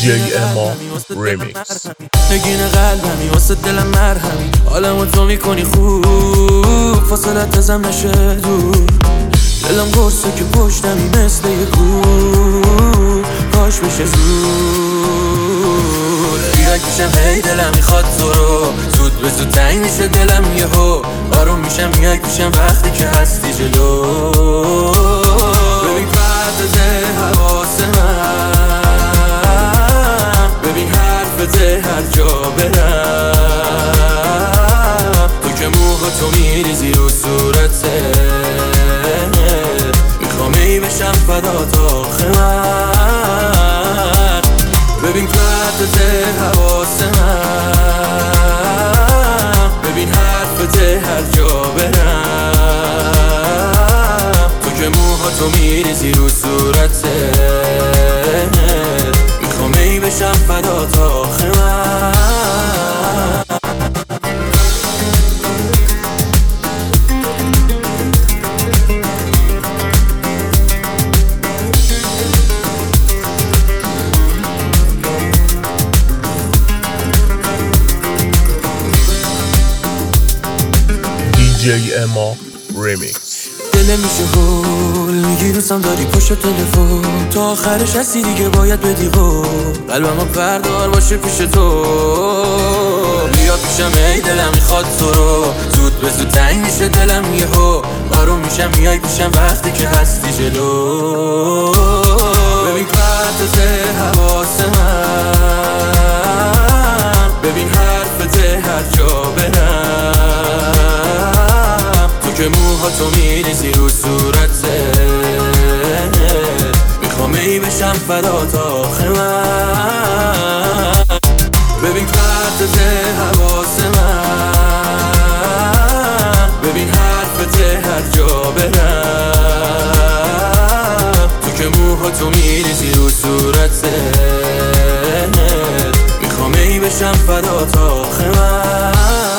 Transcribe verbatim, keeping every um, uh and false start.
جی اما ریمیکس. نگین قلبمی واسه دلم مرهمی، حالمو تو میکنی خوب، فاصلت ازم نشه دور. دلم گرسه که پشتمی مثل یه کور، کاش بشه زود. بیرک میشم هی دلم میخواد تو رو، زود به زود تنگ میشه دلم یهو. آروم میشم یک میشم وقتی که هستی جلو. ببین پردازه حواس من، ببین حرفته هر جا برم. تو که موها تو میریزی رو صورته، میخوام ای بشم فدا تا آخه من. ببین پردازه حواس من، ببین حرفته هر جا برم. تو که موها تو میریزی رو صورته، میخوام ای بشم فدا تا آخه من. جی اما ریمیکس. دل میشه هول، میگی دوستم داری پشت تلفن، تا آخرش هستی دیگه باید بدی قول. قلبم بردار باشه پیش تو، بیا پیشم ای دلم میخواد تو رو، زود به زود تنگ میشه دلم یهو. آروم میشم میای پیشم وقتی که هستی جلو. ببین پردازه حواس من، ببین حرفته هر جا برم. تو که موها تو میریزی رو صورته، میخوام ای بشم فدا تا آخه من. ببین پردازه حواس من، ببین حرفته هر جا برم. تو که موها تو میریزی رو صورته، میخوام ای بشم فدا تا آخه من.